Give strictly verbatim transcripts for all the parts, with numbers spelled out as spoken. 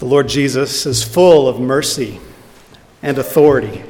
The Lord Jesus is full of mercy and authority.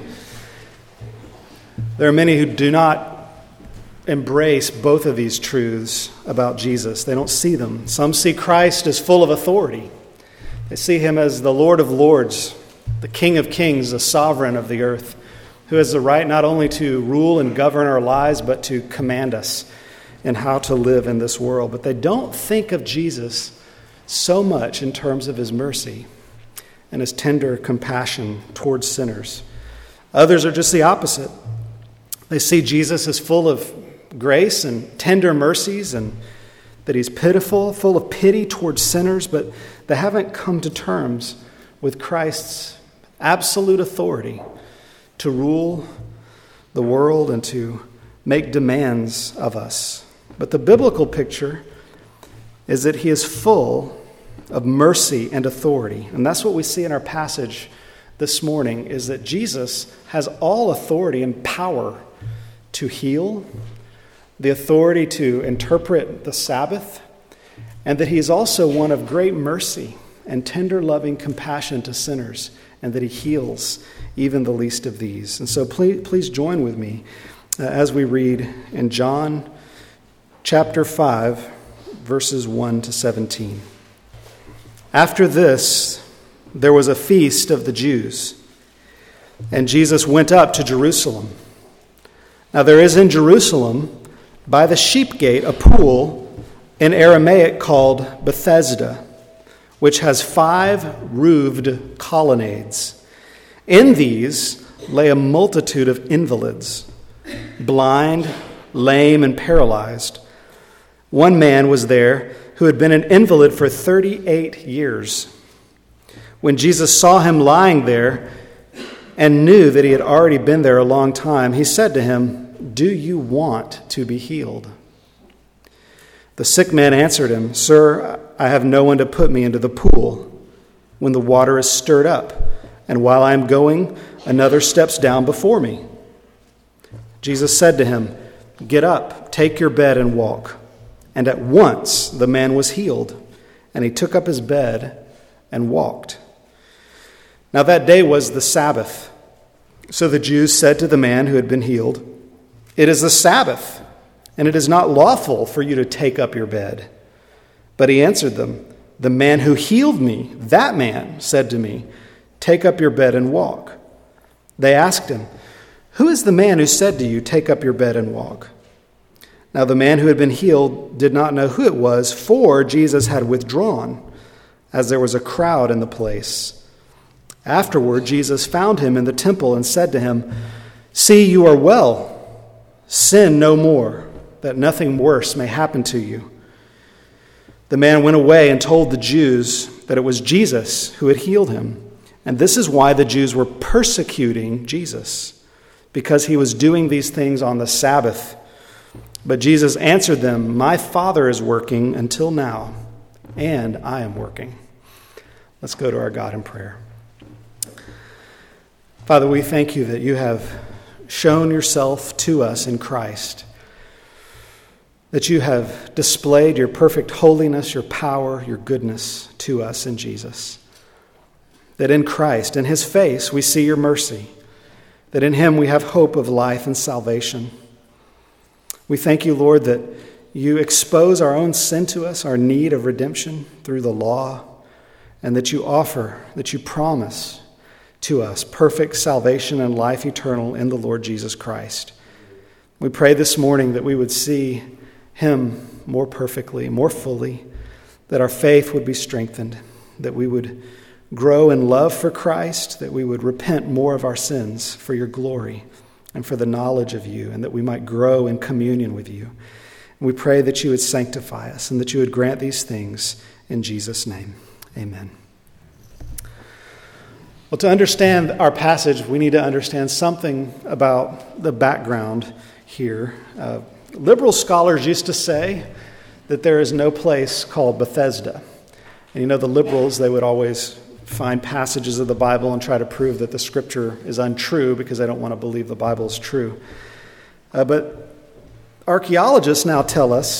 There are many who do not embrace both of these truths about Jesus. They don't see them. Some see Christ as full of authority. They see him as the Lord of Lords, the King of Kings, the sovereign of the earth, who has the right not only to rule and govern our lives, but to command us in how to live in this world. But they don't think of Jesus so much in terms of his mercy and his tender compassion towards sinners. Others are just the opposite. They see Jesus as full of grace and tender mercies, and that he's pitiful, full of pity towards sinners, but they haven't come to terms with Christ's absolute authority to rule the world and to make demands of us. But the biblical picture is that he is full of mercy and authority. And that's what we see in our passage this morning, is that Jesus has all authority and power to heal, the authority to interpret the Sabbath, and that he is also one of great mercy and tender loving compassion to sinners, and that he heals even the least of these. And so please, please join with me uh, as we read in John chapter five, verses one to seventeen. After this, there was a feast of the Jews, and Jesus went up to Jerusalem. Now there is in Jerusalem, by the sheep gate, a pool in Aramaic called Bethesda, which has five roofed colonnades. In these lay a multitude of invalids, blind, lame, and paralyzed. One man was there who had been an invalid for thirty-eight years. When Jesus saw him lying there and knew that he had already been there a long time, he said to him, "Do you want to be healed?" The sick man answered him, "Sir, I have no one to put me into the pool when the water is stirred up, and while I am going, another steps down before me." Jesus said to him, "Get up, take your bed and walk." And at once the man was healed, and he took up his bed and walked. Now that day was the Sabbath. So the Jews said to the man who had been healed, "It is the Sabbath, and it is not lawful for you to take up your bed." But he answered them, "The man who healed me, that man said to me, 'Take up your bed and walk.'" They asked him, "Who is the man who said to you, 'Take up your bed and walk'?" Now the man who had been healed did not know who it was, for Jesus had withdrawn, as there was a crowd in the place. Afterward, Jesus found him in the temple and said to him, "See, you are well. Sin no more, that nothing worse may happen to you." The man went away and told the Jews that it was Jesus who had healed him. And this is why the Jews were persecuting Jesus, because he was doing these things on the Sabbath. But Jesus answered them, "My Father is working until now, and I am working." Let's go to our God in prayer. Father, we thank you that you have shown yourself to us in Christ, that you have displayed your perfect holiness, your power, your goodness to us in Jesus, that in Christ, in his face, we see your mercy, that in him we have hope of life and salvation. We thank you, Lord, that you expose our own sin to us, our need of redemption through the law, and that you offer, that you promise to us perfect salvation and life eternal in the Lord Jesus Christ. We pray this morning that we would see him more perfectly, more fully, that our faith would be strengthened, that we would grow in love for Christ, that we would repent more of our sins for your glory and for the knowledge of you, and that we might grow in communion with you. And we pray that you would sanctify us and that you would grant these things in Jesus' name. Amen. Well, to understand our passage, we need to understand something about the background here. Uh, liberal scholars used to say that there is no place called Bethesda. And you know, the liberals, they would always find passages of the Bible and try to prove that the scripture is untrue because they don't want to believe the Bible is true. Uh, but archaeologists now tell us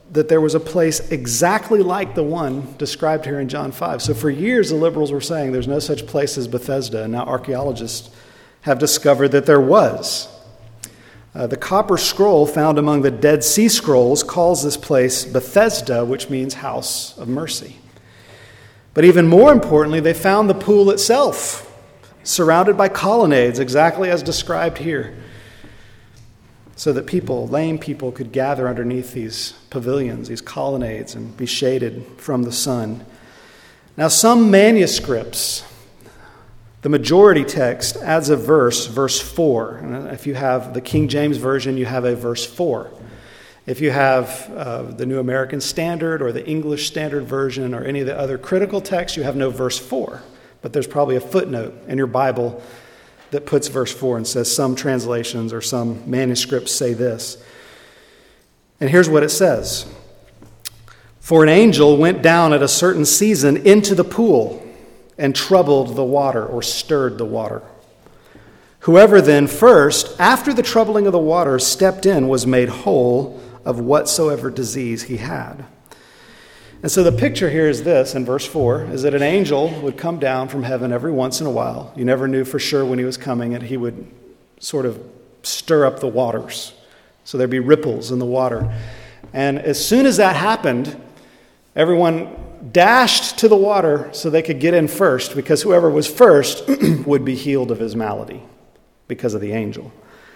that there was a place exactly like the one described here in John five. So for years, the liberals were saying there's no such place as Bethesda, and now archaeologists have discovered that there was. Uh, the copper scroll found among the Dead Sea Scrolls calls this place Bethesda, which means house of mercy. But even more importantly, they found the pool itself, surrounded by colonnades, exactly as described here, so that people, lame people, could gather underneath these pavilions, these colonnades, and be shaded from the sun. Now, some manuscripts, the majority text adds a verse, verse four. And if you have the King James Version, you have a verse four. If you have uh, the New American Standard or the English Standard Version or any of the other critical texts, you have no verse four. But there's probably a footnote in your Bible that puts verse four and says some translations or some manuscripts say this. And here's what it says. For an angel went down at a certain season into the pool and troubled the water, or stirred the water. Whoever then first, after the troubling of the water, stepped in was made whole of whatsoever disease he had. And so the picture here is this, in verse four, is that an angel would come down from heaven every once in a while. You never knew for sure when he was coming, and he would sort of stir up the waters. So there'd be ripples in the water. And as soon as that happened, everyone dashed to the water so they could get in first, because whoever was first would be healed of his malady because of the angel.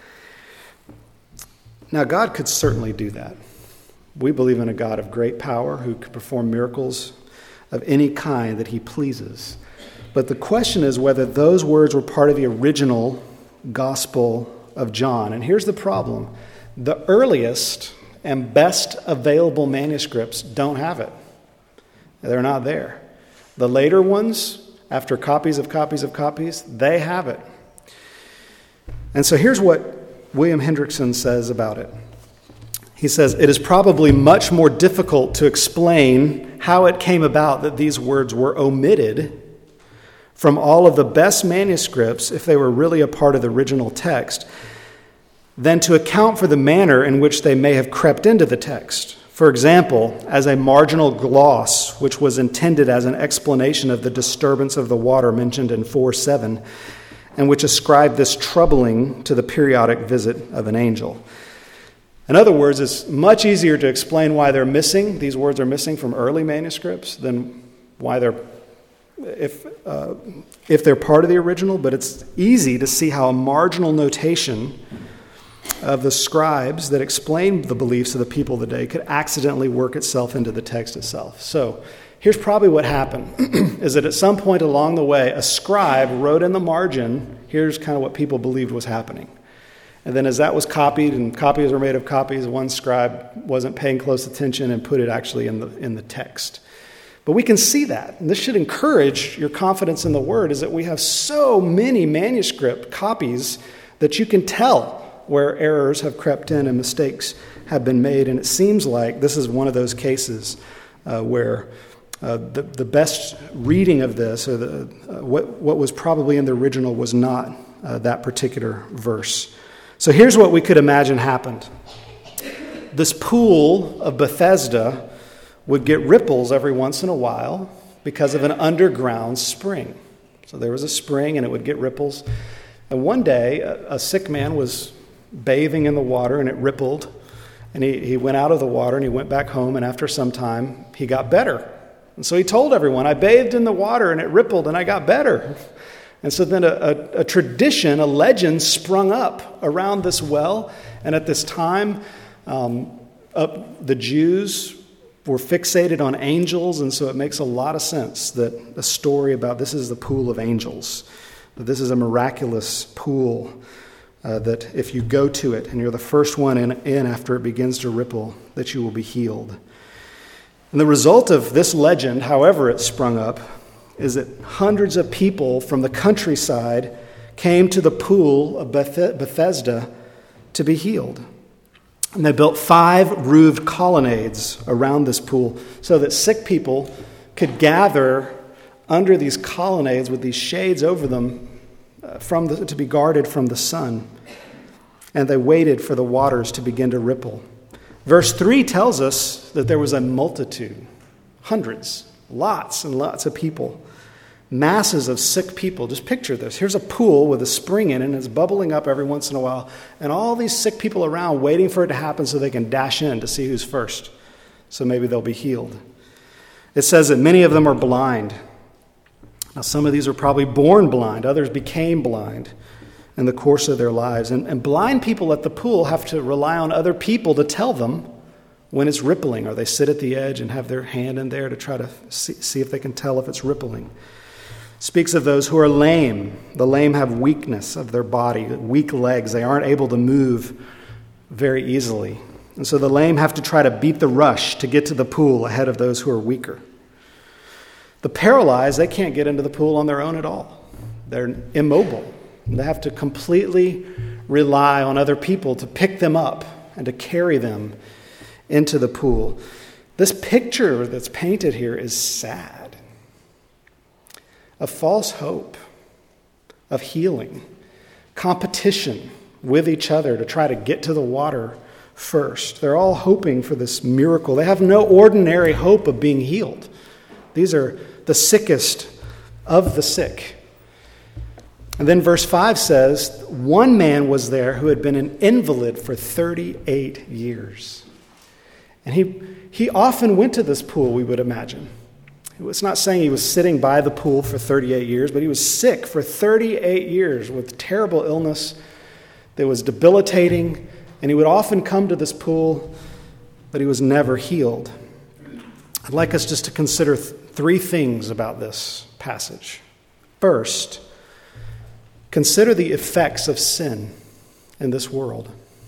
Now, God could certainly do that. We believe in a God of great power who can perform miracles of any kind that he pleases. But the question is whether those words were part of the original Gospel of John. And here's the problem. The earliest and best available manuscripts don't have it. They're not there. The later ones, after copies of copies of copies, they have it. And so here's what William Hendrickson says about it. He says, it is probably much more difficult to explain how it came about that these words were omitted from all of the best manuscripts, if they were really a part of the original text, than to account for the manner in which they may have crept into the text. For example, as a marginal gloss, which was intended as an explanation of the disturbance of the water mentioned in four seven, and which ascribed this troubling to the periodic visit of an angel. In other words, it's much easier to explain why they're missing, these words are missing from early manuscripts, than why they're, if, uh, if they're part of the original, but it's easy to see how a marginal notation of the scribes that explained the beliefs of the people of the day could accidentally work itself into the text itself. So here's probably what happened, is that at some point along the way, a scribe wrote in the margin, here's kind of what people believed was happening. And then as that was copied, and copies were made of copies, one scribe wasn't paying close attention and put it actually in the in the text. But we can see that. And this should encourage your confidence in the Word, is that we have so many manuscript copies that you can tell where errors have crept in and mistakes have been made. And it seems like this is one of those cases uh, where uh, the, the best reading of this, or the, uh, what, what was probably in the original, was not uh, that particular verse. So here's what we could imagine happened. This pool of Bethesda would get ripples every once in a while because of an underground spring. So there was a spring and it would get ripples. And one day, a, a sick man was bathing in the water and it rippled. And he, he went out of the water and he went back home, and after some time, he got better. And so he told everyone, I bathed in the water and it rippled and I got better. And so then a, a, a tradition, a legend sprung up around this well. And at this time, um, uh, the Jews were fixated on angels. And so it makes a lot of sense that a story about this is the pool of angels, that this is a miraculous pool, uh, that if you go to it and you're the first one in, in after it begins to ripple, that you will be healed. And the result of this legend, however it sprung up, is that hundreds of people from the countryside came to the pool of Beth- Bethesda to be healed. And they built five roofed colonnades around this pool so that sick people could gather under these colonnades with these shades over them uh, from the, to be guarded from the sun. And they waited for the waters to begin to ripple. Verse three tells us that there was a multitude, hundreds, lots and lots of people, masses of sick people. Just picture this. Here's a pool with a spring in it, and it's bubbling up every once in a while, and all these sick people around waiting for it to happen so they can dash in to see who's first, so maybe they'll be healed. It says that many of them are blind. Now, some of these were probably born blind. Others became blind in the course of their lives. And, and blind people at the pool have to rely on other people to tell them when it's rippling, or they sit at the edge and have their hand in there to try to see, see if they can tell if it's rippling. It speaks of those who are lame. The lame have weakness of their body, weak legs. They aren't able to move very easily. And so the lame have to try to beat the rush to get to the pool ahead of those who are weaker. The paralyzed, they can't get into the pool on their own at all. They're immobile. They have to completely rely on other people to pick them up and to carry them into the pool. This picture that's painted here is sad. Of false hope, of healing, competition with each other to try to get to the water first. They're all hoping for this miracle. They have no ordinary hope of being healed. These are the sickest of the sick. And then verse five says, one man was there who had been an invalid for thirty-eight years. And he, he often went to this pool, we would imagine. It's not saying he was sitting by the pool for thirty-eight years, but he was sick for thirty-eight years with terrible illness that was debilitating. And he would often come to this pool, but he was never healed. I'd like us just to consider th- three things about this passage. First, consider the effects of sin in this world.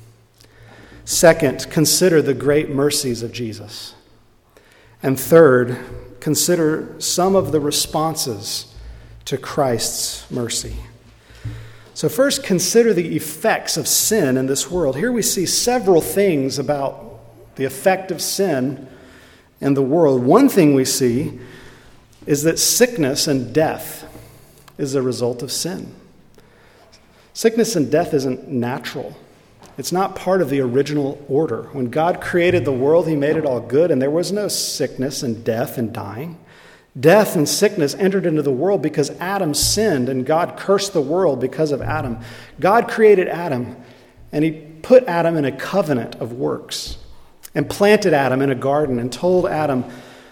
Second, consider the great mercies of Jesus. And third, consider some of the responses to Christ's mercy. So first, consider the effects of sin in this world. Here we see several things about the effect of sin in the world. One thing we see is that sickness and death is a result of sin. Sickness and death isn't natural. It's not part of the original order. When God created the world, he made it all good, and there was no sickness and death and dying. Death and sickness entered into the world because Adam sinned, and God cursed the world because of Adam. God created Adam, and he put Adam in a covenant of works and planted Adam in a garden and told Adam,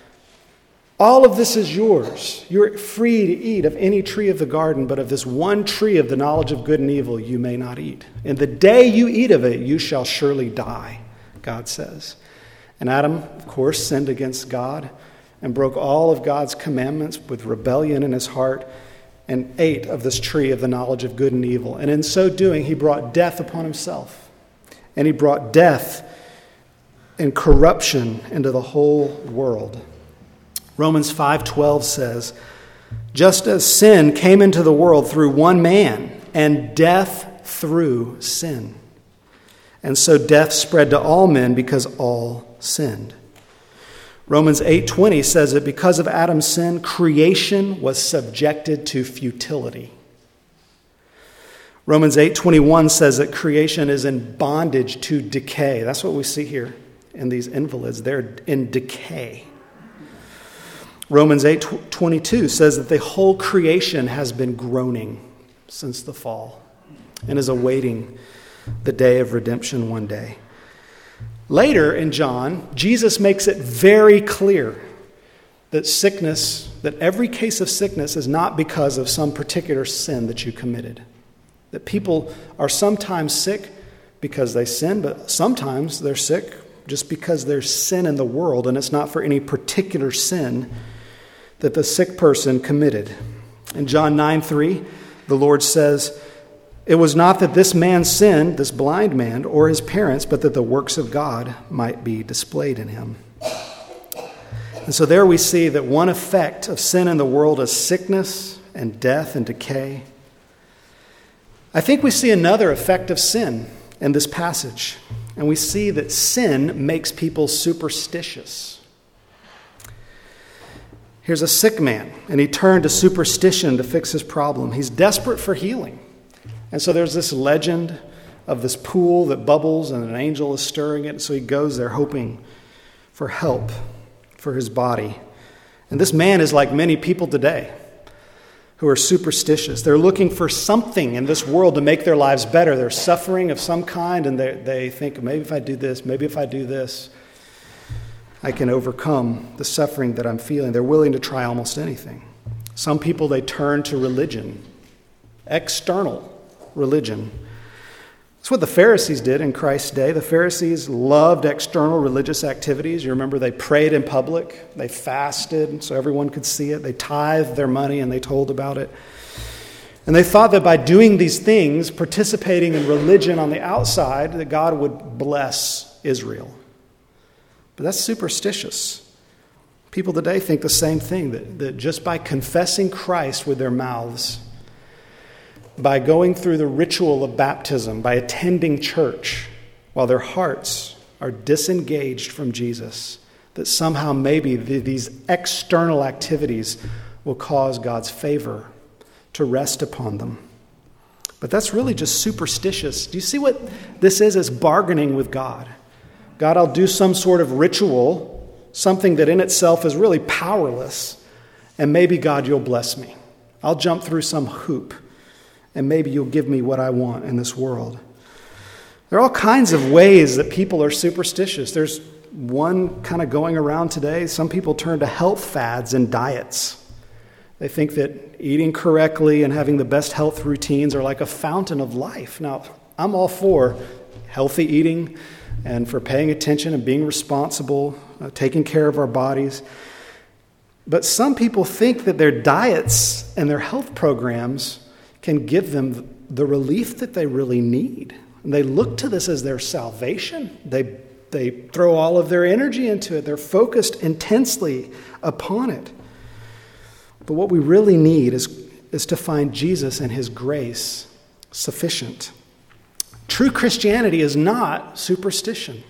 all of this is yours. You're free to eat of any tree of the garden, but of this one tree of the knowledge of good and evil you may not eat. And the day you eat of it, you shall surely die, God says. And Adam, of course, sinned against God and broke all of God's commandments with rebellion in his heart and ate of this tree of the knowledge of good and evil. And in so doing, he brought death upon himself. And he brought death and corruption into the whole world. Romans five twelve says, just as sin came into the world through one man, and death through sin. And so death spread to all men because all sinned. Romans eight twenty says that because of Adam's sin, creation was subjected to futility. Romans eight twenty-one says that creation is in bondage to decay. That's what we see here in these invalids. They're in decay. Romans eight twenty-two says that the whole creation has been groaning since the fall and is awaiting the day of redemption one day. Later in John, Jesus makes it very clear that sickness, that every case of sickness is not because of some particular sin that you committed. That people are sometimes sick because they sin, but sometimes they're sick just because there's sin in the world, and it's not for any particular sin that the sick person committed. In John nine three, the Lord says, it was not that this man sinned, this blind man, or his parents, but that the works of God might be displayed in him. And so there we see that one effect of sin in the world is sickness and death and decay. I think we see another effect of sin in this passage, and we see that sin makes people superstitious. Here's a sick man, and he turned to superstition to fix his problem. He's desperate for healing. And so there's this legend of this pool that bubbles and an angel is stirring it. So he goes there hoping for help for his body. And this man is like many people today who are superstitious. They're looking for something in this world to make their lives better. They're suffering of some kind, and they, they think, maybe if I do this, maybe if I do this, I can overcome the suffering that I'm feeling. They're willing to try almost anything. Some people, they turn to religion, external religion. That's what the Pharisees did in Christ's day. The Pharisees loved external religious activities. You remember they prayed in public. They fasted so everyone could see it. They tithed their money and they told about it. And they thought that by doing these things, participating in religion on the outside, that God would bless Israel. But that's superstitious. People today think the same thing, that, that just by confessing Christ with their mouths, by going through the ritual of baptism, by attending church, while their hearts are disengaged from Jesus, that somehow maybe the, these external activities will cause God's favor to rest upon them. But that's really just superstitious. Do you see what this is? It's bargaining with God. God, I'll do some sort of ritual, something that in itself is really powerless, and maybe, God, you'll bless me. I'll jump through some hoop, and maybe you'll give me what I want in this world. There are all kinds of ways that people are superstitious. There's one kind of going around today. Some people turn to health fads and diets. They think that eating correctly and having the best health routines are like a fountain of life. Now, I'm all for healthy eating and for paying attention and being responsible, uh, taking care of our bodies. But some people think that their diets and their health programs can give them the relief that they really need. And they look to this as their salvation. They, they throw all of their energy into it. They're focused intensely upon it. But what we really need is, is to find Jesus and his grace sufficient. True Christianity is not superstition.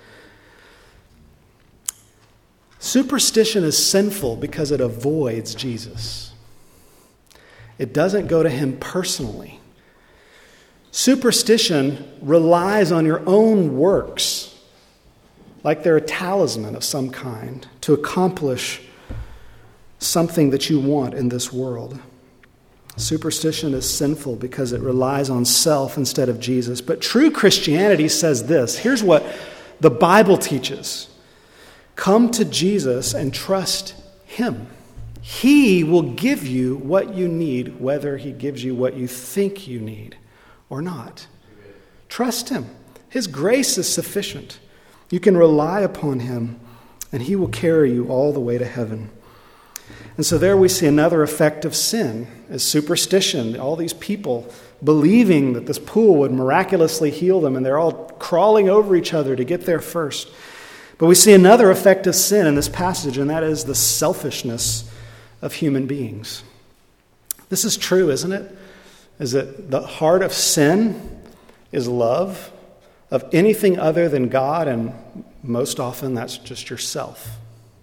Superstition is sinful because it avoids Jesus. It doesn't go to him personally. Superstition relies on your own works, like they're a talisman of some kind, to accomplish something that you want in this world. Superstition is sinful because it relies on self instead of Jesus. But true Christianity says this. Here's what the Bible teaches. Come to Jesus and trust him. He will give you what you need, whether he gives you what you think you need or not. Trust him. His grace is sufficient. You can rely upon him, and he will carry you all the way to heaven. And so there we see another effect of sin, is superstition. All these people believing that this pool would miraculously heal them, and they're all crawling over each other to get there first. But we see another effect of sin in this passage, and that is the selfishness of human beings. This is true, isn't it? Is that the heart of sin is love of anything other than God, and most often that's just yourself.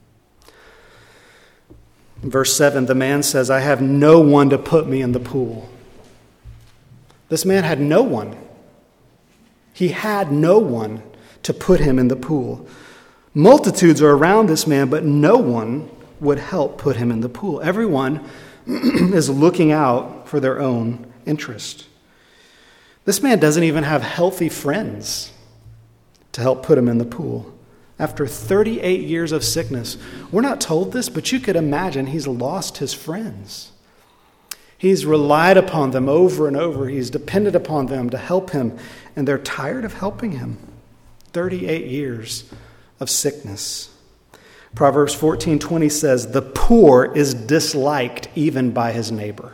In verse seven, the man says, I have no one to put me in the pool. This man had no one. He had no one to put him in the pool. Multitudes are around this man, but no one would help put him in the pool. Everyone is looking out for their own interest. This man doesn't even have healthy friends to help put him in the pool. After thirty-eight years of sickness, we're not told this, but you could imagine he's lost his friends. He's relied upon them over and over. He's depended upon them to help him, and they're tired of helping him. thirty-eight years of sickness. Proverbs fourteen twenty says, the poor is disliked even by his neighbor.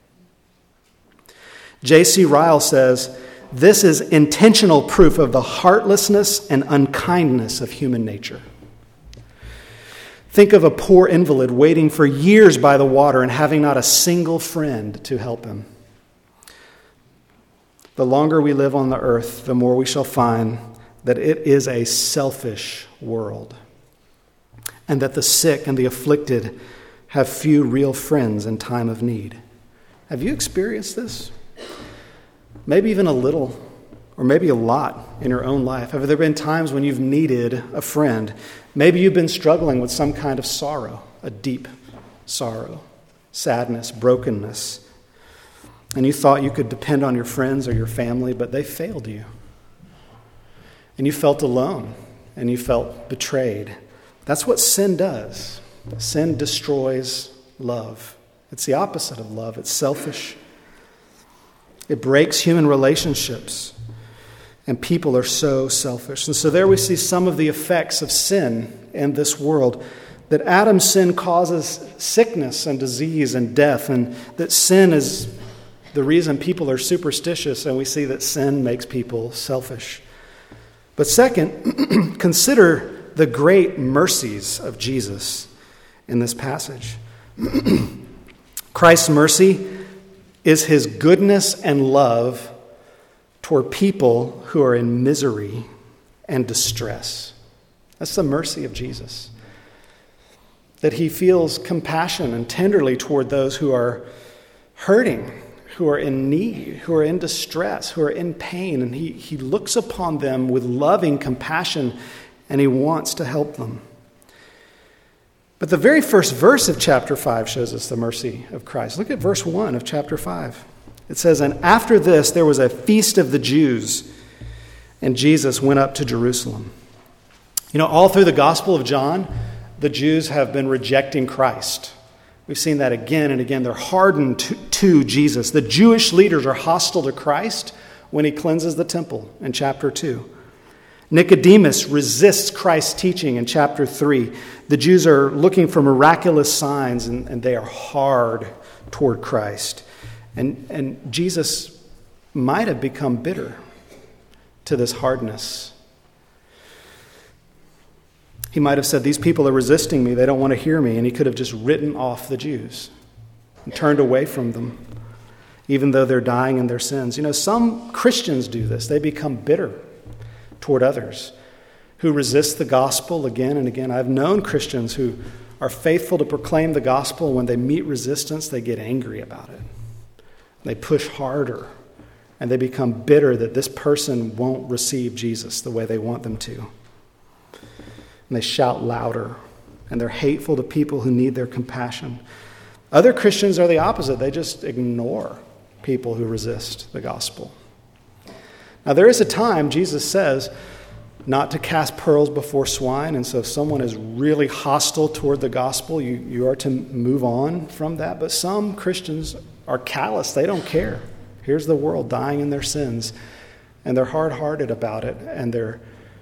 J C Ryle says, this is intentional proof of the heartlessness and unkindness of human nature. Think of a poor invalid waiting for years by the water and having not a single friend to help him. The longer we live on the earth, the more we shall find that it is a selfish world, and that the sick and the afflicted have few real friends in time of need. Have you experienced this? Maybe even a little or maybe a lot in your own life? Have there been times when you've needed a friend? Maybe you've been struggling with some kind of sorrow, a deep sorrow, sadness, brokenness, and you thought you could depend on your friends or your family, but they failed you. And you felt alone, and you felt betrayed. That's what sin does. Sin destroys love. It's the opposite of love. It's selfish. It breaks human relationships, and people are so selfish. And so there we see some of the effects of sin in this world, that Adam's sin causes sickness and disease and death, and that sin is the reason people are superstitious, and we see that sin makes people selfish. But second, consider the great mercies of Jesus in this passage. Christ's mercy is his goodness and love toward people who are in misery and distress. That's the mercy of Jesus. That he feels compassion and tenderly toward those who are hurting, who are in need, who are in distress, who are in pain, and he, he looks upon them with loving compassion, and he wants to help them. But the very first verse of chapter five shows us the mercy of Christ. Look at verse one of chapter five. It says, "And after this there was a feast of the Jews, and Jesus went up to Jerusalem." You know, all through the Gospel of John, the Jews have been rejecting Christ. We've seen that again and again. They're hardened to, to Jesus. The Jewish leaders are hostile to Christ when he cleanses the temple in chapter two. Nicodemus resists Christ's teaching in chapter three. The Jews are looking for miraculous signs, and, and they are hard toward Christ. And, and Jesus might have become bitter to this hardness. He might have said, these people are resisting me, they don't want to hear me, and he could have just written off the Jews and turned away from them, even though they're dying in their sins. You know, some Christians do this. They become bitter toward others who resist the gospel again and again. I've known Christians who are faithful to proclaim the gospel. When they meet resistance, they get angry about it. They push harder, and they become bitter that this person won't receive Jesus the way they want them to. And they shout louder, and they're hateful to people who need their compassion. Other Christians are the opposite. They just ignore people who resist the gospel. Now, there is a time, Jesus says, not to cast pearls before swine, and so if someone is really hostile toward the gospel, you, you are to move on from that. But some Christians are callous. They don't care. Here's the world dying in their sins, and they're hard-hearted about it, and they're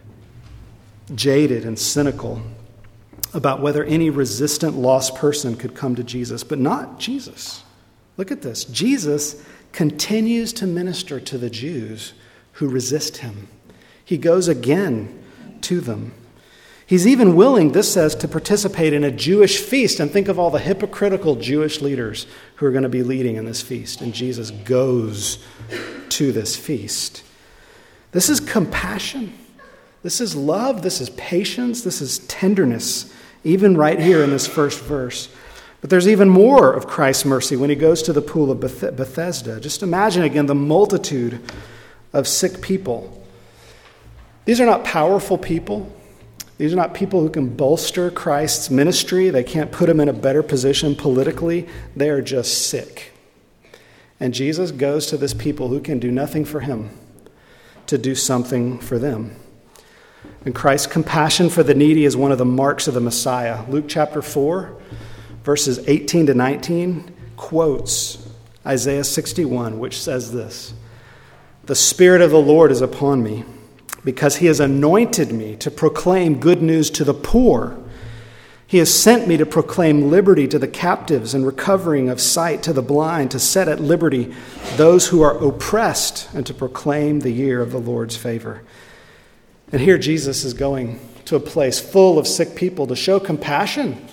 jaded and cynical about whether any resistant lost person could come to Jesus, but not Jesus. Look at this. Jesus continues to minister to the Jews who resist him. He goes again to them. He's even willing, this says, to participate in a Jewish feast. And think of all the hypocritical Jewish leaders who are going to be leading in this feast. And Jesus goes to this feast. This is compassion. This is love. This is patience. This is tenderness, even right here in this first verse. But there's even more of Christ's mercy when he goes to the pool of Beth- Bethesda. Just imagine again the multitude of sick people. These are not powerful people. These are not people who can bolster Christ's ministry. They can't put him in a better position politically. They are just sick. And Jesus goes to this people who can do nothing for him to do something for them. And Christ's compassion for the needy is one of the marks of the Messiah. Luke chapter four, verses eighteen to nineteen, quotes Isaiah sixty-one, which says this: "The Spirit of the Lord is upon me, because he has anointed me to proclaim good news to the poor. He has sent me to proclaim liberty to the captives and recovering of sight to the blind, to set at liberty those who are oppressed, and to proclaim the year of the Lord's favor." And here Jesus is going to a place full of sick people to show compassion,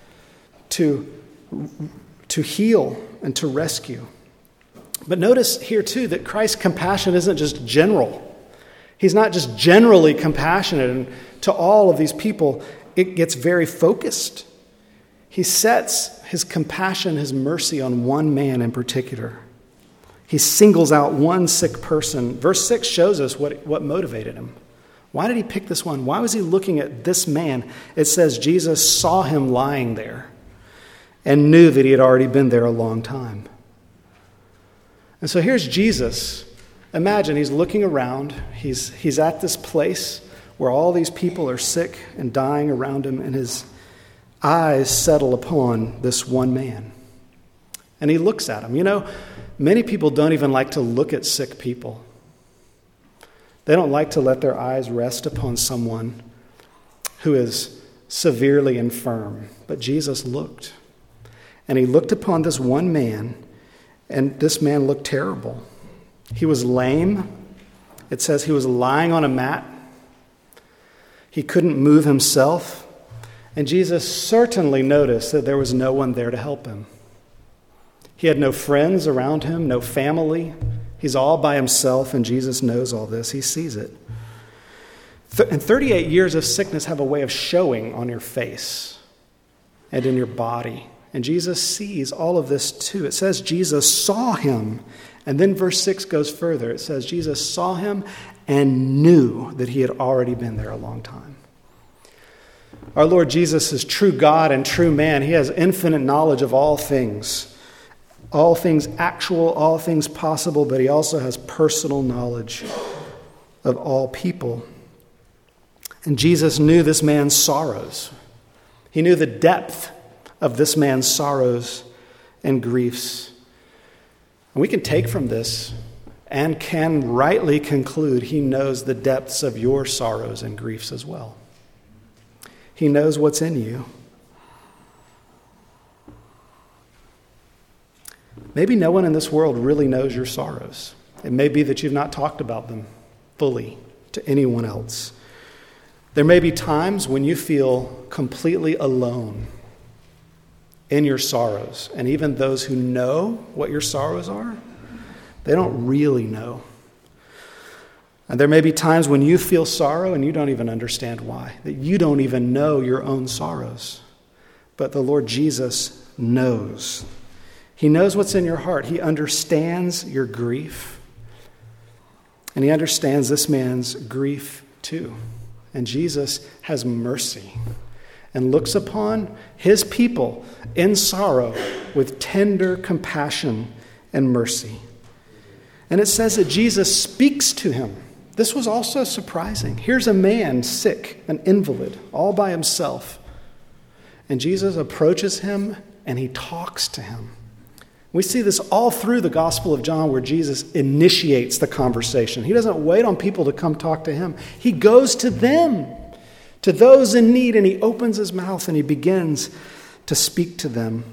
to, to heal, and to rescue. But notice here too that Christ's compassion isn't just general. He's not just generally compassionate, and to all of these people, it gets very focused. He sets his compassion, his mercy on one man in particular. He singles out one sick person. Verse six shows us what, what motivated him. Why did he pick this one? Why was he looking at this man? It says Jesus saw him lying there and knew that he had already been there a long time. And so here's Jesus. Imagine he's looking around. He's, he's at this place where all these people are sick and dying around him, and his eyes settle upon this one man. And he looks at him. You know, many people don't even like to look at sick people. They don't like to let their eyes rest upon someone who is severely infirm. But Jesus looked. And he looked upon this one man, and this man looked terrible. He was lame. It says he was lying on a mat. He couldn't move himself. And Jesus certainly noticed that there was no one there to help him. He had no friends around him, no family. He's all by himself, and Jesus knows all this. He sees it. And thirty-eight years of sickness have a way of showing on your face and in your body. And Jesus sees all of this too. It says Jesus saw him. And then verse six goes further. It says Jesus saw him and knew that he had already been there a long time. Our Lord Jesus is true God and true man. He has infinite knowledge of all things. All things actual, all things possible, but he also has personal knowledge of all people. And Jesus knew this man's sorrows. He knew the depth of this man's sorrows and griefs. And we can take from this and can rightly conclude he knows the depths of your sorrows and griefs as well. He knows what's in you. Maybe no one in this world really knows your sorrows. It may be that you've not talked about them fully to anyone else. There may be times when you feel completely alone in your sorrows. And even those who know what your sorrows are, they don't really know. And there may be times when you feel sorrow and you don't even understand why, that you don't even know your own sorrows. But the Lord Jesus knows. He knows what's in your heart. He understands your grief. And he understands this man's grief too. And Jesus has mercy and looks upon his people in sorrow with tender compassion and mercy. And it says that Jesus speaks to him. This was also surprising. Here's a man sick, an invalid, all by himself. And Jesus approaches him and he talks to him. We see this all through the Gospel of John where Jesus initiates the conversation. He doesn't wait on people to come talk to him. He goes to them, to those in need, and he opens his mouth and he begins to speak to them.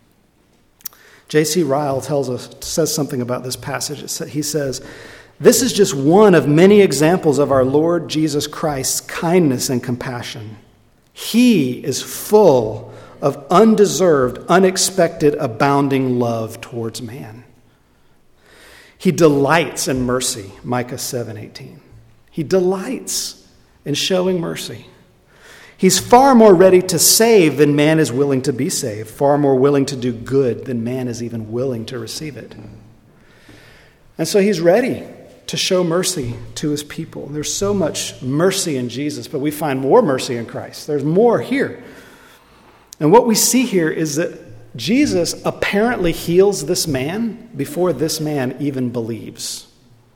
J C Ryle tells us, says something about this passage. He says, "This is just one of many examples of our Lord Jesus Christ's kindness and compassion. He is full of undeserved, unexpected, abounding love towards man. He delights in mercy," Micah seven eighteen. He delights in showing mercy. He's far more ready to save than man is willing to be saved, far more willing to do good than man is even willing to receive it. And so he's ready to show mercy to his people. There's so much mercy in Jesus, but we find more mercy in Christ. There's more here. And what we see here is that Jesus apparently heals this man before this man even believes.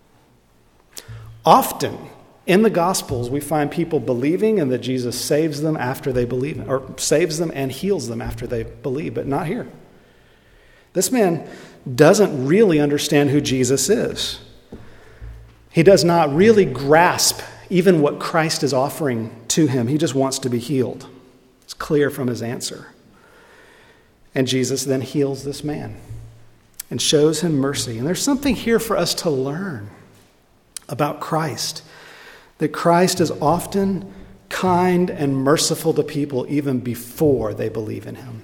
Often in the Gospels, we find people believing and that Jesus saves them after they believe, or saves them and heals them after they believe, but not here. This man doesn't really understand who Jesus is. He does not really grasp even what Christ is offering to him. He just wants to be healed. It's clear from his answer. And Jesus then heals this man and shows him mercy. And there's something here for us to learn about Christ. That Christ is often kind and merciful to people even before they believe in him.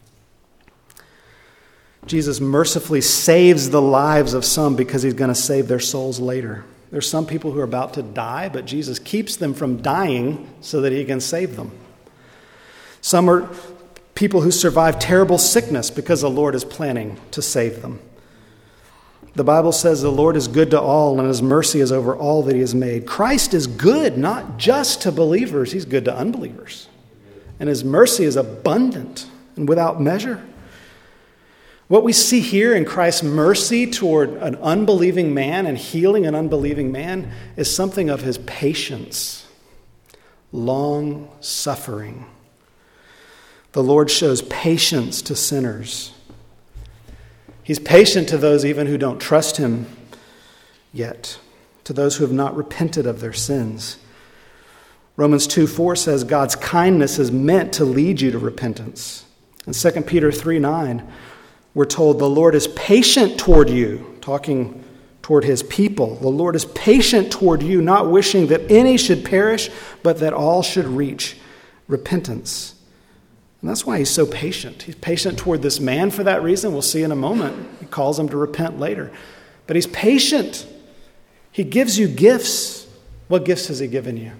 Jesus mercifully saves the lives of some because he's going to save their souls later. There's some people who are about to die, but Jesus keeps them from dying so that he can save them. Some are people who survive terrible sickness because the Lord is planning to save them. The Bible says the Lord is good to all, and his mercy is over all that he has made. Christ is good, not just to believers. He's good to unbelievers. And his mercy is abundant and without measure. What we see here in Christ's mercy toward an unbelieving man and healing an unbelieving man is something of his patience, long suffering. The Lord shows patience to sinners. He's patient to those even who don't trust him yet, to those who have not repented of their sins. Romans two four says God's kindness is meant to lead you to repentance. In Second Peter three nine, we're told the Lord is patient toward you, talking toward his people. The Lord is patient toward you, not wishing that any should perish, but that all should reach repentance. And that's why he's so patient. He's patient toward this man for that reason. We'll see in a moment. He calls him to repent later. But he's patient. He gives you gifts. What gifts has he given you?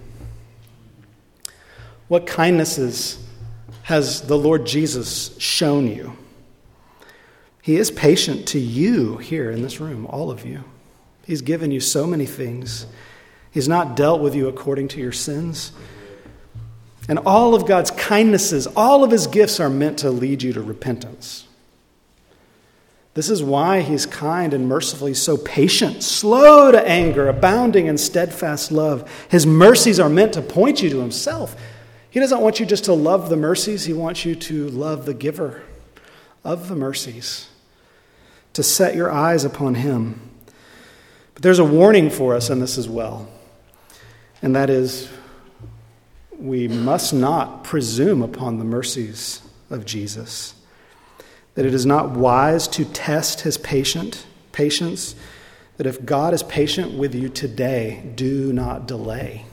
What kindnesses has the Lord Jesus shown you? He is patient to you here in this room, all of you. He's given you so many things. He's not dealt with you according to your sins. And all of God's kindnesses, all of his gifts are meant to lead you to repentance. This is why he's kind and merciful. He's so patient, slow to anger, abounding in steadfast love. His mercies are meant to point you to himself. He doesn't want you just to love the mercies. He wants you to love the giver of the mercies, to set your eyes upon him. But there's a warning for us in this as well, and that is we must not presume upon the mercies of Jesus, that it is not wise to test his patient patience, that if God is patient with you today, do not delay.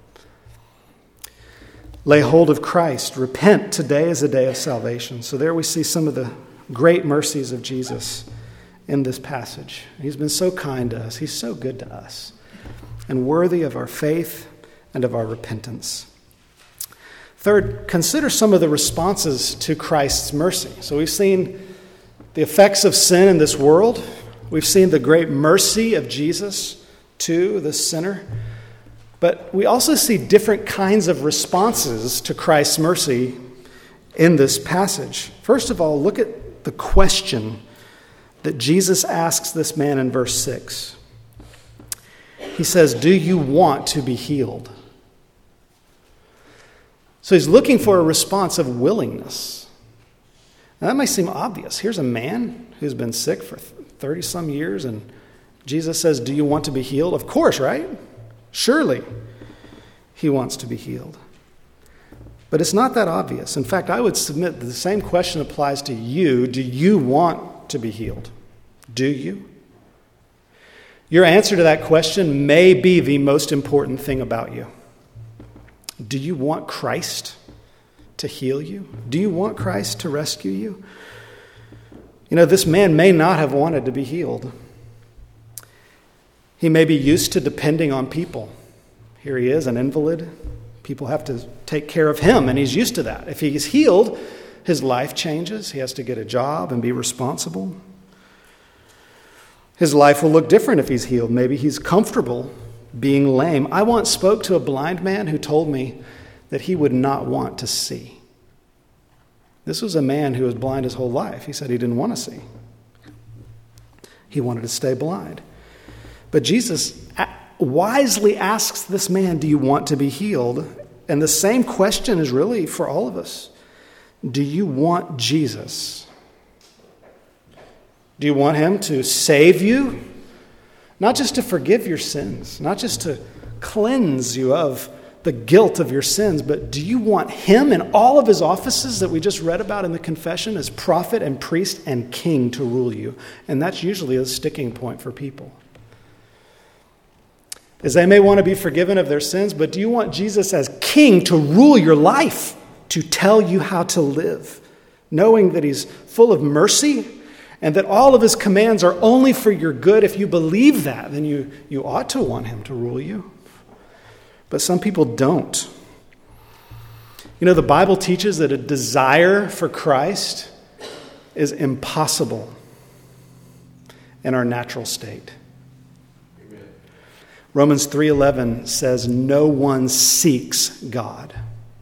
Lay hold of Christ. Repent. Today is a day of salvation. So there we see some of the great mercies of Jesus in this passage. He's been so kind to us. He's so good to us and worthy of our faith and of our repentance. Third, consider some of the responses to Christ's mercy. So we've seen the effects of sin in this world. We've seen the great mercy of Jesus to the sinner. But we also see different kinds of responses to Christ's mercy in this passage. First of all, look at the question that Jesus asks this man in verse six. He says, "Do you want to be healed?" So he's looking for a response of willingness. Now that might seem obvious. Here's a man who's been sick for thirty-some years, and Jesus says, "Do you want to be healed?" Of course, right? Surely he wants to be healed. But it's not that obvious. In fact, I would submit that the same question applies to you. Do you want to be healed? Do you? Your answer to that question may be the most important thing about you. Do you want Christ to heal you? Do you want Christ to rescue you? You know, this man may not have wanted to be healed. He may be used to depending on people. Here he is, an invalid. People have to take care of him, and he's used to that. If he's healed, his life changes. He has to get a job and be responsible. His life will look different if he's healed. Maybe he's comfortable being lame. I once spoke to a blind man who told me that he would not want to see. This was a man who was blind his whole life. He said he didn't want to see. He wanted to stay blind. But Jesus wisely asks this man, do you want to be healed? And the same question is really for all of us. Do you want Jesus? Do you want him to save you? Not just to forgive your sins, not just to cleanse you of the guilt of your sins, but do you want him in all of his offices that we just read about in the confession as prophet and priest and king to rule you? And that's usually a sticking point for people. As they may want to be forgiven of their sins, but do you want Jesus as king to rule your life, to tell you how to live, knowing that he's full of mercy and that all of his commands are only for your good? If you believe that, then you, you ought to want him to rule you. But some people don't. You know, the Bible teaches that a desire for Christ is impossible. in our natural state. Amen. Romans three eleven says, no one seeks God.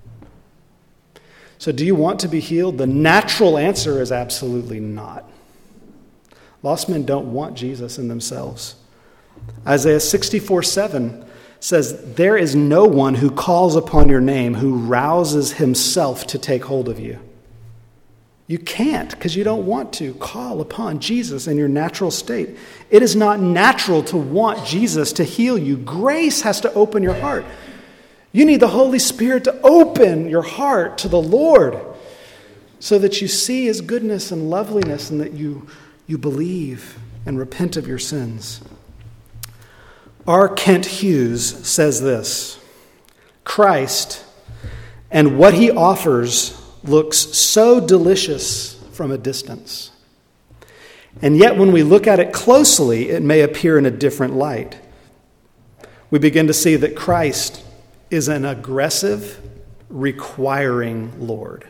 So do you want to be healed? The natural answer is absolutely not. Lost men don't want Jesus in themselves. Isaiah sixty-four seven says, there is no one who calls upon your name who rouses himself to take hold of you. You can't, because you don't want to call upon Jesus in your natural state. It is not natural to want Jesus to heal you. Grace has to open your heart. You need the Holy Spirit to open your heart to the Lord so that you see his goodness and loveliness and that you, you believe and repent of your sins. R. Kent Hughes says this, Christ and what he offers looks so delicious from a distance. And yet when we look at it closely, it may appear in a different light. We begin to see that Christ is an aggressive, requiring Lord.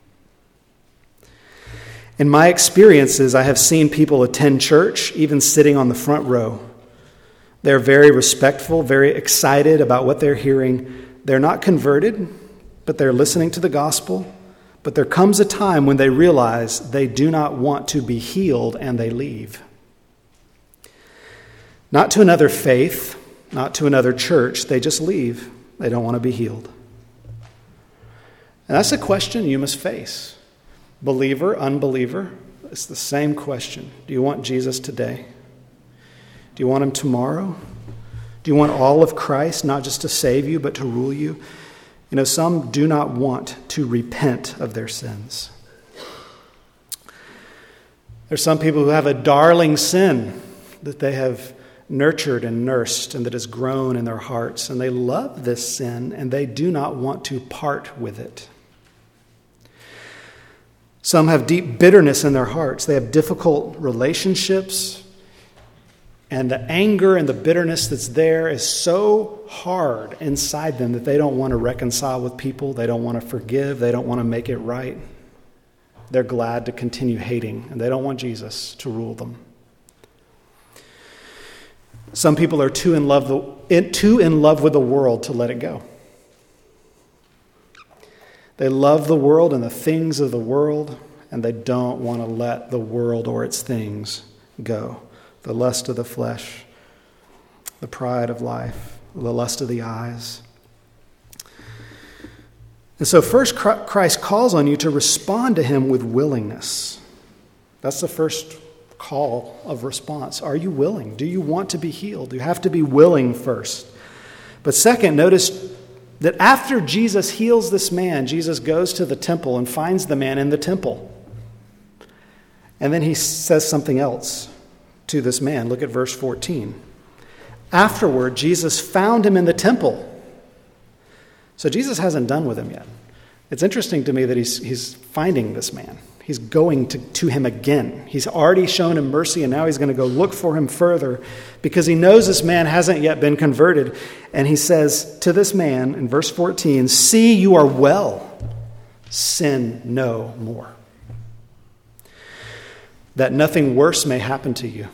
In my experiences, I have seen people attend church, even sitting on the front row. They're very respectful, very excited about what they're hearing. They're not converted, but they're listening to the gospel. But there comes a time when they realize they do not want to be healed and they leave. Not to another faith, not to another church, they just leave. They don't want to be healed. And that's a question you must face. Believer, unbeliever, it's the same question. Do you want Jesus today? Do you want him tomorrow? Do you want all of Christ, not just to save you, but to rule you? You know, some do not want to repent of their sins. There's some people who have a darling sin that they have nurtured and nursed and that has grown in their hearts, and they love this sin and they do not want to part with it. Some have deep bitterness in their hearts. They have difficult relationships, and the anger and the bitterness that's there is so hard inside them that they don't want to reconcile with people. They don't want to forgive. They don't want to make it right. They're glad to continue hating, and they don't want Jesus to rule them. Some people are too in love, too in love with the world to let it go. They love the world and the things of the world, and they don't want to let the world or its things go. The lust of the flesh, the pride of life, the lust of the eyes. And so first, Christ calls on you to respond to him with willingness. That's the first call of response. Are you willing? Do you want to be healed? You have to be willing first. But second, notice that after Jesus heals this man, Jesus goes to the temple and finds the man in the temple. And then he says something else to this man. Look at verse fourteen. Afterward, Jesus found him in the temple. So Jesus hasn't done with him yet. It's interesting to me that he's, he's finding this man. He's going to, to him again. He's already shown him mercy, and now he's going to go look for him further because he knows this man hasn't yet been converted. And he says to this man in verse fourteen, "See, you are well. Sin no more, that nothing worse may happen to you."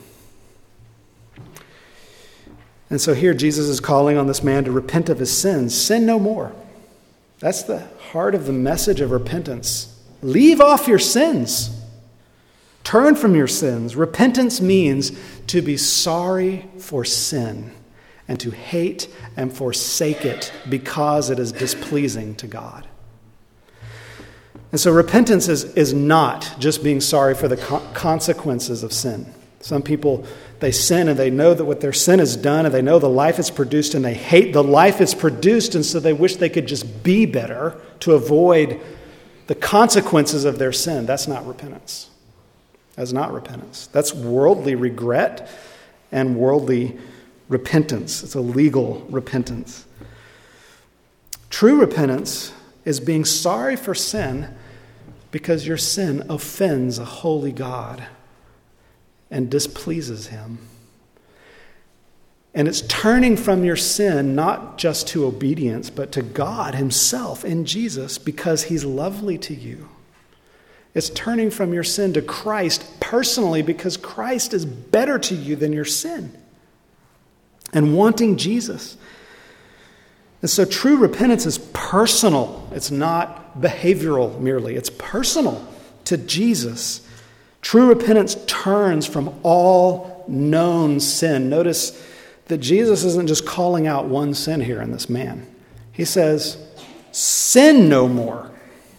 And so here Jesus is calling on this man to repent of his sins. Sin no more. That's the heart of the message of repentance. Leave off your sins. Turn from your sins. Repentance means to be sorry for sin and to hate and forsake it because it is displeasing to God. And so repentance is, is not just being sorry for the co- consequences of sin. Some people, they sin and they know that what their sin has done and they know the life it's produced and they hate the life it's produced, and so they wish they could just be better to avoid the consequences of their sin. That's not repentance. That's not repentance. That's worldly regret and worldly repentance. It's a legal repentance. True repentance is being sorry for sin because your sin offends a holy God and displeases him. And it's turning from your sin not just to obedience, but to God himself in Jesus because he's lovely to you. It's turning from your sin to Christ personally because Christ is better to you than your sin. And wanting Jesus. And so true repentance is personal. It's not behavioral merely. It's personal to Jesus. True repentance turns from all known sin. Notice that Jesus isn't just calling out one sin here in this man. He says, sin no more.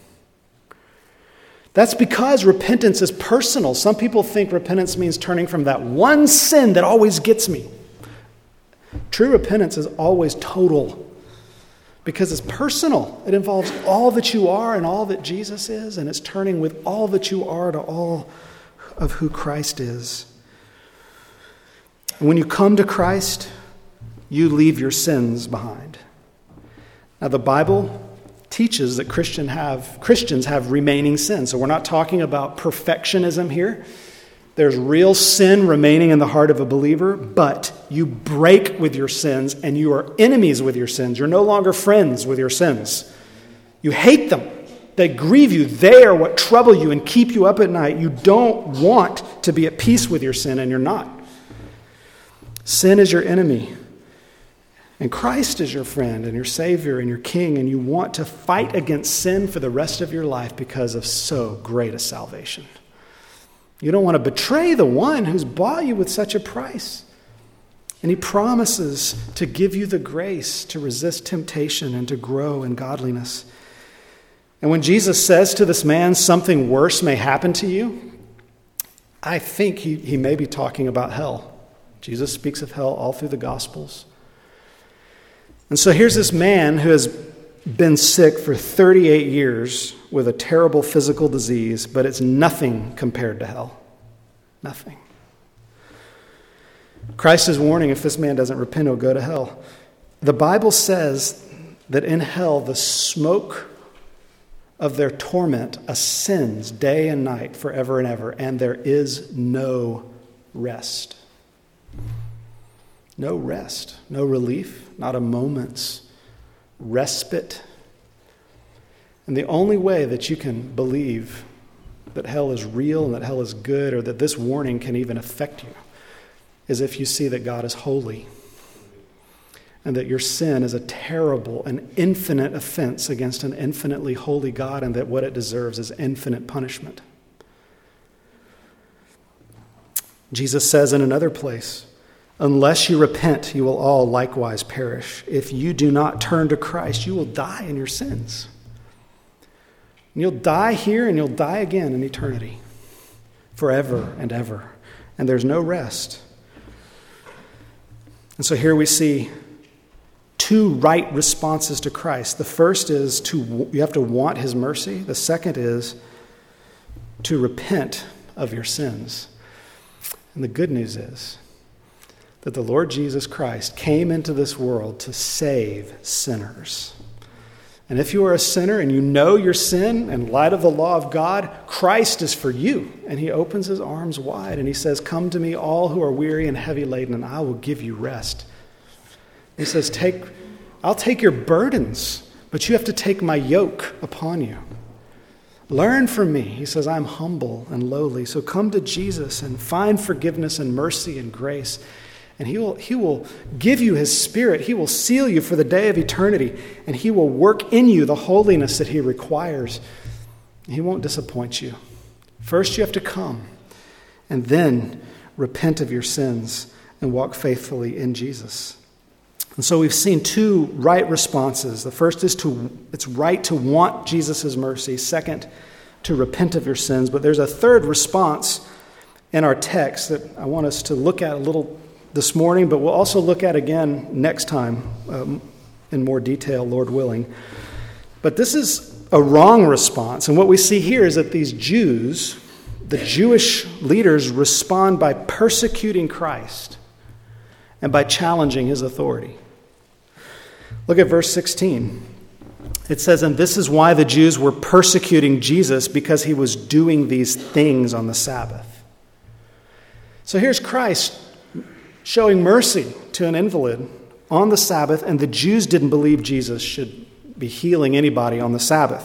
That's because repentance is personal. Some people think repentance means turning from that one sin that always gets me. True repentance is always total because it's personal. It involves all that you are and all that Jesus is, and it's turning with all that you are to all of who Christ is. And when you come to Christ, you leave your sins behind. Now, the Bible teaches that Christian have, Christians have remaining sin. So we're not talking about perfectionism here. There's real sin remaining in the heart of a believer, but you break with your sins and you are enemies with your sins. You're no longer friends with your sins. You hate them. They grieve you. They are what trouble you and keep you up at night. You don't want to be at peace with your sin, and you're not. Sin is your enemy. And Christ is your friend and your Savior and your King, and you want to fight against sin for the rest of your life because of so great a salvation. You don't want to betray the one who's bought you with such a price. And he promises to give you the grace to resist temptation and to grow in godliness. And when Jesus says to this man, something worse may happen to you, I think he, he may be talking about hell. Jesus speaks of hell all through the Gospels. And so here's this man who has been sick for thirty-eight years with a terrible physical disease, but it's nothing compared to hell. Nothing. Christ is warning if this man doesn't repent, he'll go to hell. The Bible says that in hell, the smoke of their torment ascends day and night forever and ever, and there is no rest. No rest, no relief, not a moment's respite. And the only way that you can believe that hell is real and that hell is good, or that this warning can even affect you, is if you see that God is holy and that your sin is a terrible and infinite offense against an infinitely holy God, and that what it deserves is infinite punishment. Jesus says in another place, unless you repent, you will all likewise perish. If you do not turn to Christ, you will die in your sins. And you'll die here and you'll die again in eternity, forever and ever. And there's no rest. And so here we see two right responses to Christ. The first is to you have to want his mercy. The second is to repent of your sins. And the good news is that the Lord Jesus Christ came into this world to save sinners. And if you are a sinner and you know your sin in light of the law of God, Christ is for you. And he opens his arms wide and he says, come to me all who are weary and heavy laden, and I will give you rest. He says, take, I'll take your burdens, but you have to take my yoke upon you. Learn from me. He says, I'm humble and lowly. So come to Jesus and find forgiveness and mercy and grace. And he will, he will give you his Spirit. He will seal you for the day of eternity. And he will work in you the holiness that he requires. He won't disappoint you. First you have to come. And then repent of your sins and walk faithfully in Jesus. And so we've seen two right responses. The first is to, it's right to want Jesus' mercy. Second, to repent of your sins. But there's a third response in our text that I want us to look at a little this morning, but we'll also look at again next time um, in more detail, Lord willing. But this is a wrong response. And what we see here is that these Jews, the Jewish leaders, respond by persecuting Christ and by challenging his authority. Look at verse sixteen. It says, and this is why the Jews were persecuting Jesus, because he was doing these things on the Sabbath. So here's Christ showing mercy to an invalid on the Sabbath, and the Jews didn't believe Jesus should be healing anybody on the Sabbath.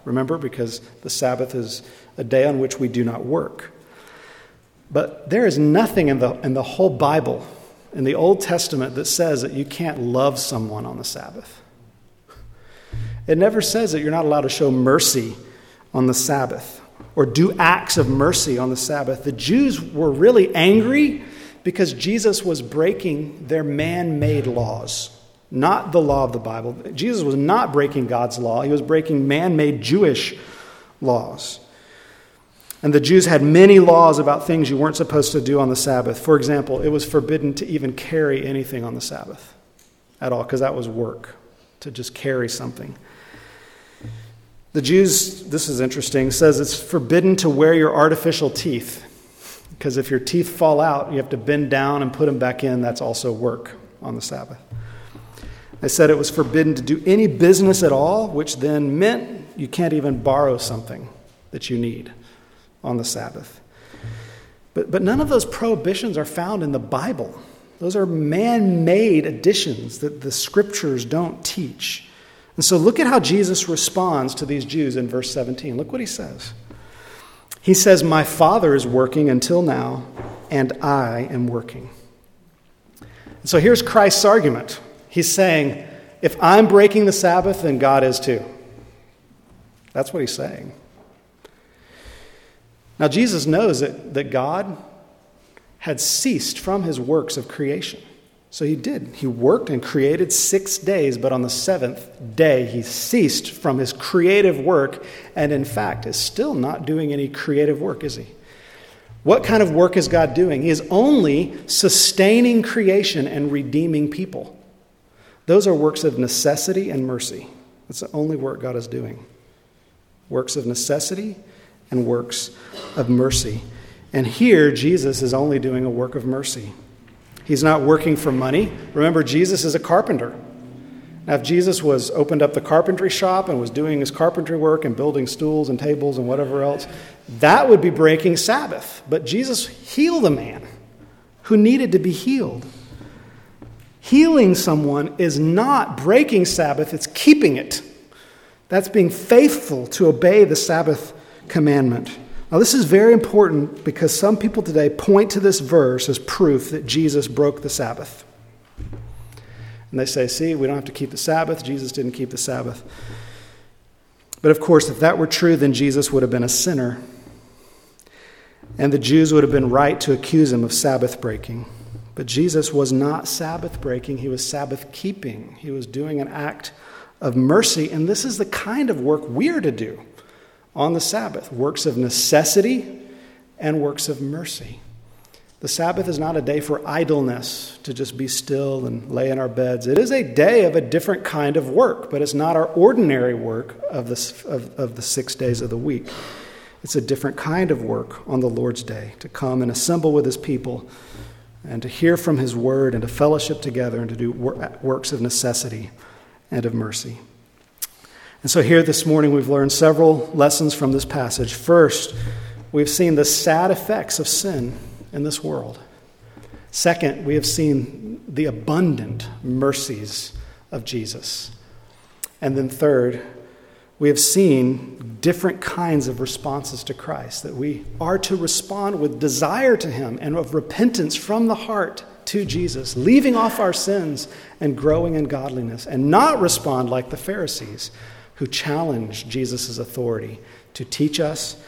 Remember, because the Sabbath is a day on which we do not work. But there is nothing in the in the whole Bible, in the Old Testament, that says that you can't love someone on the Sabbath. It never says that you're not allowed to show mercy on the Sabbath or do acts of mercy on the Sabbath. The Jews were really angry because Jesus was breaking their man-made laws, not the law of the Bible. Jesus was not breaking God's law. He was breaking man-made Jewish laws. And the Jews had many laws about things you weren't supposed to do on the Sabbath. For example, it was forbidden to even carry anything on the Sabbath at all, because that was work, to just carry something. The Jews, this is interesting, says it's forbidden to wear your artificial teeth, because if your teeth fall out, you have to bend down and put them back in. That's also work on the Sabbath. They said it was forbidden to do any business at all, which then meant you can't even borrow something that you need on the Sabbath. But, but none of those prohibitions are found in the Bible. Those are man-made additions that the Scriptures don't teach. And so look at how Jesus responds to these Jews in verse seventeen. Look what he says. He says, "My Father is working until now, and I am working." And so here's Christ's argument. He's saying, if I'm breaking the Sabbath, then God is too. That's what he's saying. Now, Jesus knows that, that God had ceased from his works of creation. So he did. He worked and created six days, but on the seventh day, he ceased from his creative work, and in fact, is still not doing any creative work, is he? What kind of work is God doing? He is only sustaining creation and redeeming people. Those are works of necessity and mercy. That's the only work God is doing. Works of necessity and works of mercy. And here, Jesus is only doing a work of mercy. He's not working for money. Remember, Jesus is a carpenter. Now, if Jesus was opened up the carpentry shop and was doing his carpentry work and building stools and tables and whatever else, that would be breaking Sabbath. But Jesus healed a man who needed to be healed. Healing someone is not breaking Sabbath, it's keeping it. That's being faithful to obey the Sabbath commandment. Now, this is very important because some people today point to this verse as proof that Jesus broke the Sabbath. And they say, see, we don't have to keep the Sabbath. Jesus didn't keep the Sabbath. But of course, if that were true, then Jesus would have been a sinner. And the Jews would have been right to accuse him of Sabbath breaking. But Jesus was not Sabbath breaking. He was Sabbath keeping. He was doing an act of mercy. And this is the kind of work we're to do on the Sabbath. Works of necessity and works of mercy. The Sabbath is not a day for idleness, to just be still and lay in our beds. It is a day of a different kind of work, but it's not our ordinary work of the, of, of the six days of the week. It's a different kind of work on the Lord's day, to come and assemble with his people and to hear from his word and to fellowship together and to do works of necessity and of mercy. And so here this morning we've learned several lessons from this passage. First, we've seen the sad effects of sin in this world. Second, we have seen the abundant mercies of Jesus. And then third, we have seen different kinds of responses to Christ, that we are to respond with desire to him and of repentance from the heart to Jesus, leaving off our sins and growing in godliness, and not respond like the Pharisees who challenged Jesus' authority to teach us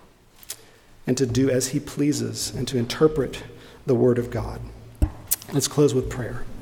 and to do as he pleases and to interpret the word of God. Let's close with prayer.